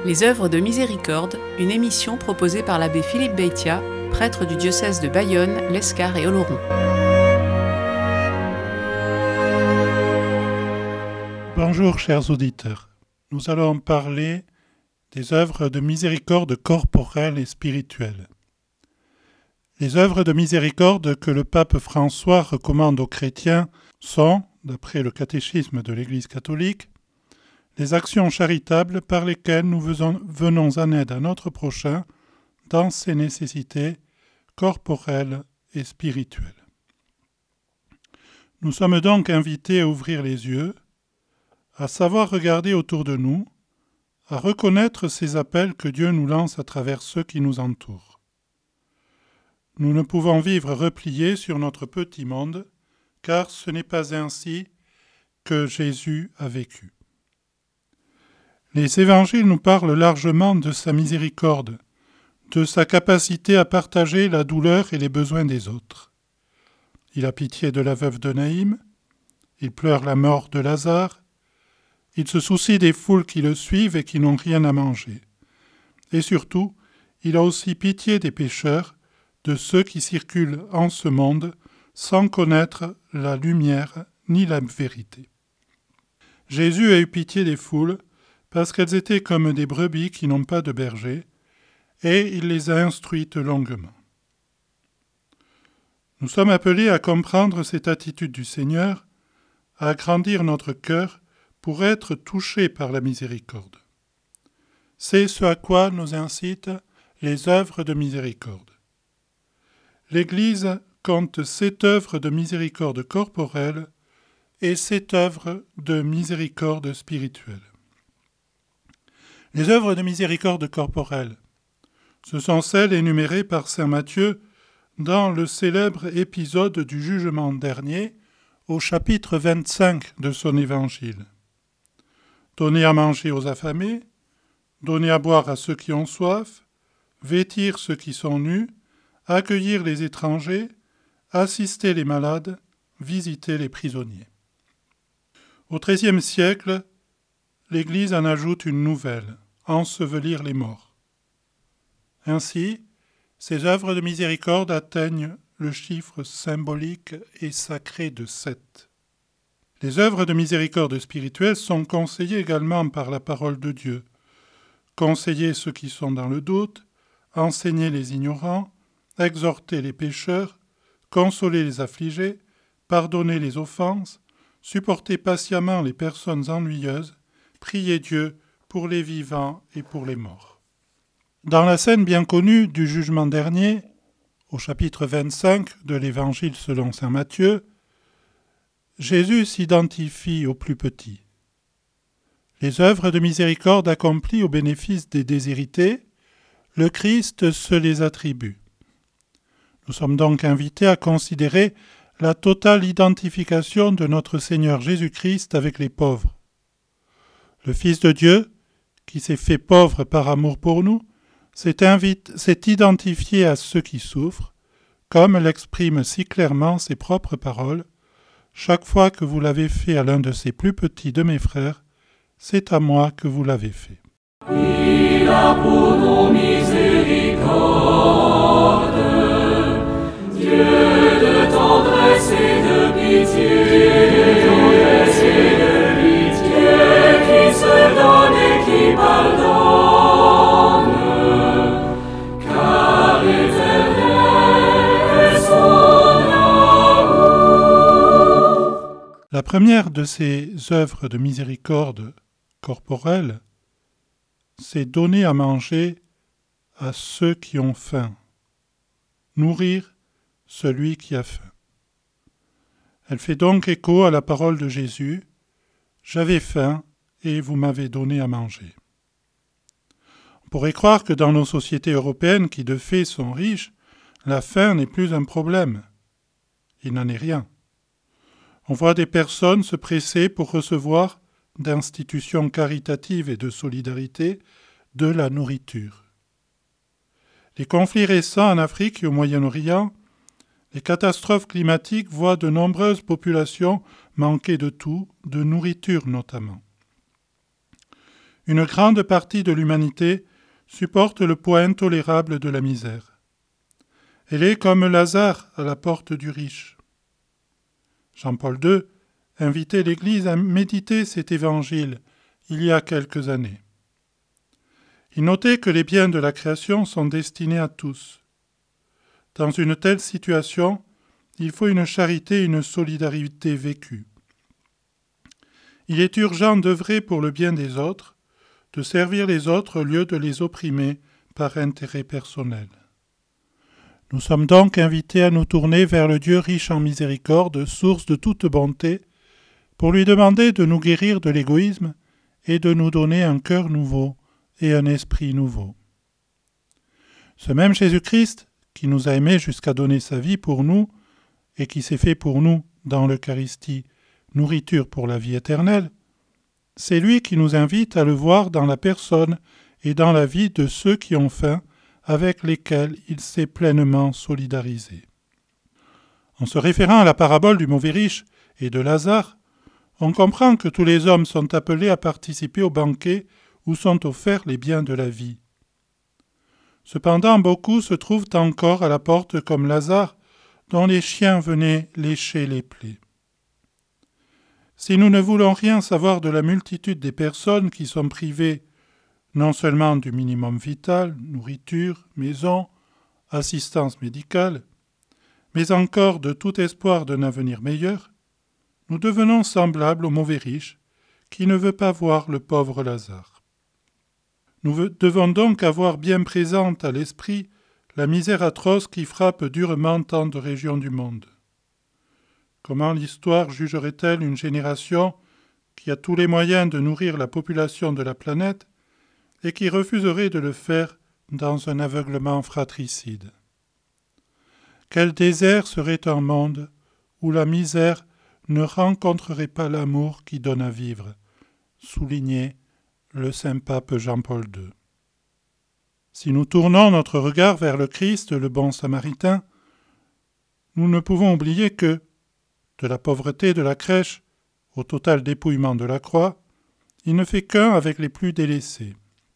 Les œuvres de miséricorde, une émission proposée par l'abbé Philippe Beitia, prêtre du diocèse de Bayonne, l'Escar et Oloron. Bonjour chers auditeurs, nous allons parler des œuvres de miséricorde corporelle et spirituelle. Les œuvres de miséricorde que le pape François recommande aux chrétiens sont, d'après le catéchisme de l'Église catholique, les actions charitables par lesquelles nous venons en aide à notre prochain dans ses nécessités corporelles et spirituelles. Nous sommes donc invités à ouvrir les yeux, à savoir regarder autour de nous, à reconnaître ces appels que Dieu nous lance à travers ceux qui nous entourent. Nous ne pouvons vivre repliés sur notre petit monde, car ce n'est pas ainsi que Jésus a vécu. Les évangiles nous parlent largement de sa miséricorde, de sa capacité à partager la douleur et les besoins des autres. Il a pitié de la veuve de Naïm, il pleure la mort de Lazare, il se soucie des foules qui le suivent et qui n'ont rien à manger. Et surtout, il a aussi pitié des pécheurs, de ceux qui circulent en ce monde sans connaître la lumière ni la vérité. Jésus a eu pitié des foules parce qu'elles étaient comme des brebis qui n'ont pas de berger, et il les a instruites longuement. Nous sommes appelés à comprendre cette attitude du Seigneur, à agrandir notre cœur pour être touchés par la miséricorde. C'est ce à quoi nous incitent les œuvres de miséricorde. L'Église compte 7 œuvres de miséricorde corporelle et 7 œuvres de miséricorde spirituelle. Les œuvres de miséricorde corporelle, ce sont celles énumérées par saint Matthieu dans le célèbre épisode du jugement dernier au chapitre 25 de son évangile. Donner à manger aux affamés, donner à boire à ceux qui ont soif, vêtir ceux qui sont nus, accueillir les étrangers, assister les malades, visiter les prisonniers. Au XIIIe siècle, l'Église en ajoute une nouvelle, ensevelir les morts. Ainsi, ces œuvres de miséricorde atteignent le chiffre symbolique et sacré de 7. Les œuvres de miséricorde spirituelle sont conseillées également par la parole de Dieu. Conseiller ceux qui sont dans le doute, enseigner les ignorants, exhorter les pécheurs, consoler les affligés, pardonner les offenses, supporter patiemment les personnes ennuyeuses, prier Dieu pour les vivants et pour les morts. Dans la scène bien connue du jugement dernier, au chapitre 25 de l'Évangile selon saint Matthieu, Jésus s'identifie aux plus petits. Les œuvres de miséricorde accomplies au bénéfice des déshérités, le Christ se les attribue. Nous sommes donc invités à considérer la totale identification de notre Seigneur Jésus-Christ avec les pauvres. Le Fils de Dieu, qui s'est fait pauvre par amour pour nous, s'est identifié à ceux qui souffrent, comme l'expriment si clairement ses propres paroles. Chaque fois que vous l'avez fait à l'un de ces plus petits de mes frères, c'est à moi que vous l'avez fait. Il a pour nous miséricorde, Dieu de tendresse et de pitié, Dieu qui se donne et qui pardonne, car éternel est son amour. La première de ces œuvres de miséricorde corporelle, c'est donner à manger à ceux qui ont faim, nourrir celui qui a faim. Elle fait donc écho à la parole de Jésus, « J'avais faim et vous m'avez donné à manger ». On pourrait croire que dans nos sociétés européennes qui de fait sont riches, la faim n'est plus un problème. Il n'en est rien. On voit des personnes se presser pour recevoir d'institutions caritatives et de solidarité de la nourriture. Les conflits récents en Afrique et au Moyen-Orient, les catastrophes climatiques voient de nombreuses populations manquer de tout, de nourriture notamment. Une grande partie de l'humanité supporte le poids intolérable de la misère. Elle est comme Lazare à la porte du riche. Jean-Paul II invitait l'Église à méditer cet évangile il y a quelques années. Il notait que les biens de la création sont destinés à tous. Dans une telle situation, il faut une charité et une solidarité vécue. Il est urgent d'œuvrer pour le bien des autres, de servir les autres au lieu de les opprimer par intérêt personnel. Nous sommes donc invités à nous tourner vers le Dieu riche en miséricorde, source de toute bonté, pour lui demander de nous guérir de l'égoïsme et de nous donner un cœur nouveau et un esprit nouveau. Ce même Jésus-Christ, qui nous a aimés jusqu'à donner sa vie pour nous, et qui s'est fait pour nous, dans l'Eucharistie, nourriture pour la vie éternelle, c'est lui qui nous invite à le voir dans la personne et dans la vie de ceux qui ont faim, avec lesquels il s'est pleinement solidarisé. En se référant à la parabole du mauvais riche et de Lazare, on comprend que tous les hommes sont appelés à participer au banquet où sont offerts les biens de la vie. Cependant, beaucoup se trouvent encore à la porte comme Lazare, dont les chiens venaient lécher les plaies. Si nous ne voulons rien savoir de la multitude des personnes qui sont privées non seulement du minimum vital, nourriture, maison, assistance médicale, mais encore de tout espoir d'un avenir meilleur, nous devenons semblables au mauvais riche qui ne veut pas voir le pauvre Lazare. Nous devons donc avoir bien présente à l'esprit la misère atroce qui frappe durement tant de régions du monde. Comment l'histoire jugerait-elle une génération qui a tous les moyens de nourrir la population de la planète et qui refuserait de le faire dans un aveuglement fratricide? Quel désert serait un monde où la misère ne rencontrerait pas l'amour qui donne à vivre, soulignait le saint pape Jean-Paul II. Si nous tournons notre regard vers le Christ, le bon Samaritain, nous ne pouvons oublier que, de la pauvreté de la crèche au total dépouillement de la croix, il ne fait qu'un avec les plus délaissés.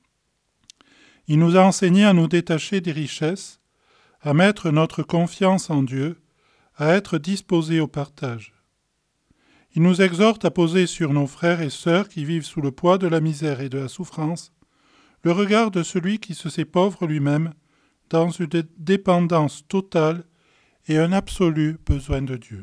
Il nous a enseigné à nous détacher des richesses, à mettre notre confiance en Dieu, à être disposés au partage. Il nous exhorte à poser sur nos frères et sœurs qui vivent sous le poids de la misère et de la souffrance le regard de celui qui se sait pauvre lui-même dans une dépendance totale et un absolu besoin de Dieu.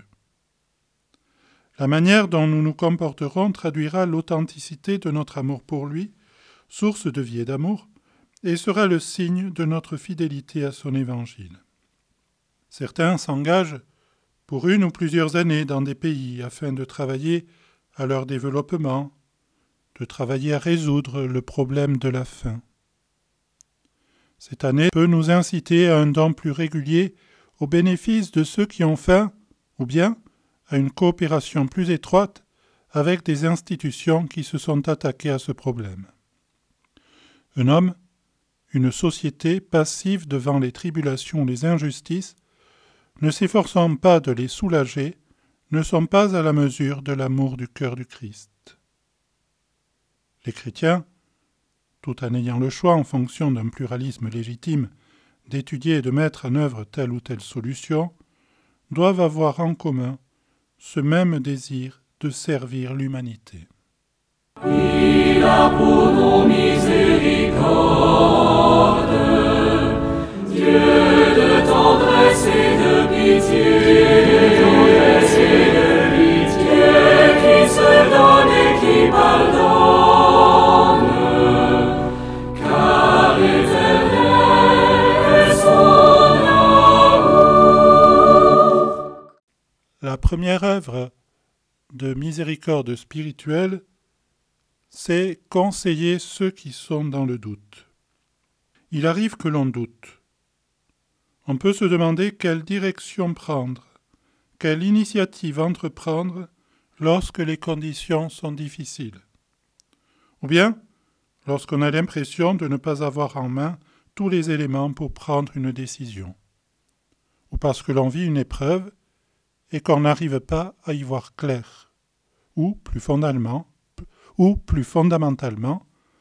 La manière dont nous nous comporterons traduira l'authenticité de notre amour pour lui, source de vie et d'amour, et sera le signe de notre fidélité à son évangile. Certains s'engagent pour une ou plusieurs années dans des pays afin de travailler à leur développement, de travailler à résoudre le problème de la faim. Cette année peut nous inciter à un don plus régulier au bénéfice de ceux qui ont faim, ou bien à une coopération plus étroite avec des institutions qui se sont attaquées à ce problème. Un homme, une société passive devant les tribulations ou les injustices, ne s'efforçant pas de les soulager, ne sont pas à la mesure de l'amour du cœur du Christ. Les chrétiens, tout en ayant le choix en fonction d'un pluralisme légitime d'étudier et de mettre en œuvre telle ou telle solution, doivent avoir en commun ce même désir de servir l'humanité. Il a pour nous miséricorde, Dieu de tendresse et de pitié, Dieu qui se donne et qui pardonne, car éternel est son amour. La première œuvre de miséricorde spirituelle, c'est conseiller ceux qui sont dans le doute. Il arrive que l'on doute. On peut se demander quelle direction prendre, quelle initiative entreprendre lorsque les conditions sont difficiles. Ou bien, lorsqu'on a l'impression de ne pas avoir en main tous les éléments pour prendre une décision. Ou parce que l'on vit une épreuve et qu'on n'arrive pas à y voir clair. Ou, plus fondamentalement,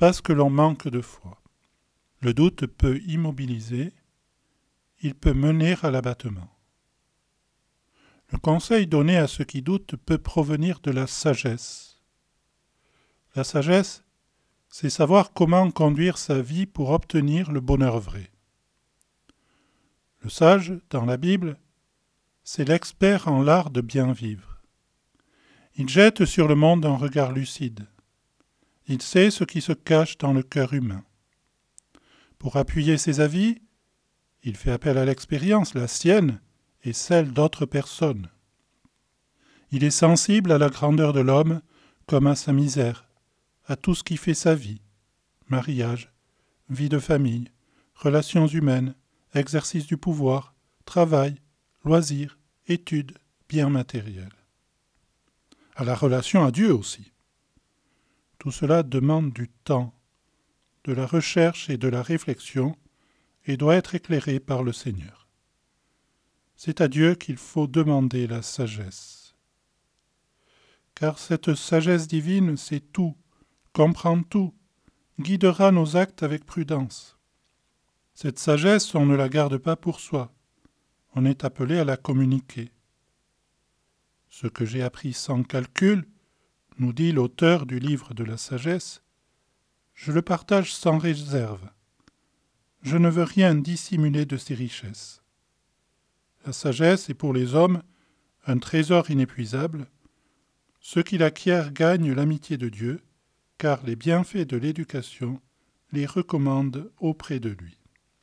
parce que l'on manque de foi. Le doute peut immobiliser, il peut mener à l'abattement. Le conseil donné à ceux qui doutent peut provenir de la sagesse. La sagesse, c'est savoir comment conduire sa vie pour obtenir le bonheur vrai. Le sage, dans la Bible, c'est l'expert en l'art de bien vivre. Il jette sur le monde un regard lucide. Il sait ce qui se cache dans le cœur humain. Pour appuyer ses avis, il fait appel à l'expérience, la sienne et celle d'autres personnes. Il est sensible à la grandeur de l'homme comme à sa misère, à tout ce qui fait sa vie, mariage, vie de famille, relations humaines, exercice du pouvoir, travail, loisirs, études, biens matériels. À la relation à Dieu aussi. Tout cela demande du temps, de la recherche et de la réflexion et doit être éclairé par le Seigneur. C'est à Dieu qu'il faut demander la sagesse. Car cette sagesse divine sait tout, comprend tout, guidera nos actes avec prudence. Cette sagesse, on ne la garde pas pour soi, on est appelé à la communiquer. Ce que j'ai appris sans calcul, nous dit l'auteur du livre de la sagesse, je le partage sans réserve. Je ne veux rien dissimuler de ses richesses. La sagesse est pour les hommes un trésor inépuisable. Ceux qui l'acquièrent gagnent l'amitié de Dieu, car les bienfaits de l'éducation les recommandent auprès de lui.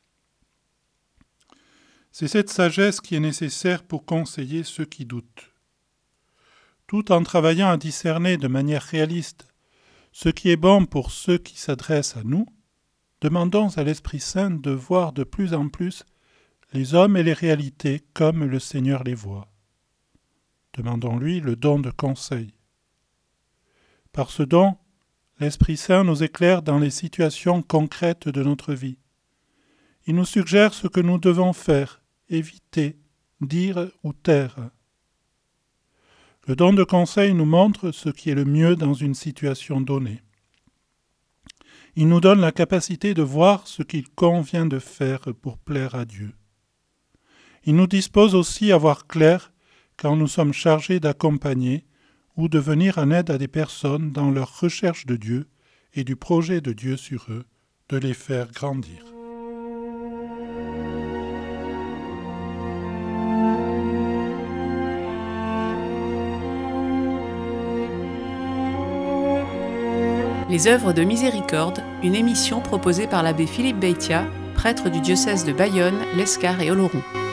C'est cette sagesse qui est nécessaire pour conseiller ceux qui doutent. Tout en travaillant à discerner de manière réaliste ce qui est bon pour ceux qui s'adressent à nous, demandons à l'Esprit Saint de voir de plus en plus les hommes et les réalités comme le Seigneur les voit. Demandons-lui le don de conseil. Par ce don, l'Esprit Saint nous éclaire dans les situations concrètes de notre vie. Il nous suggère ce que nous devons faire, éviter, dire ou taire. Le don de conseil nous montre ce qui est le mieux dans une situation donnée. Il nous donne la capacité de voir ce qu'il convient de faire pour plaire à Dieu. Il nous dispose aussi à voir clair quand nous sommes chargés d'accompagner ou de venir en aide à des personnes dans leur recherche de Dieu et du projet de Dieu sur eux, de les faire grandir. Les œuvres de miséricorde, une émission proposée par l'abbé Philippe Beitia, prêtre du diocèse de Bayonne, l'Escar et Oloron.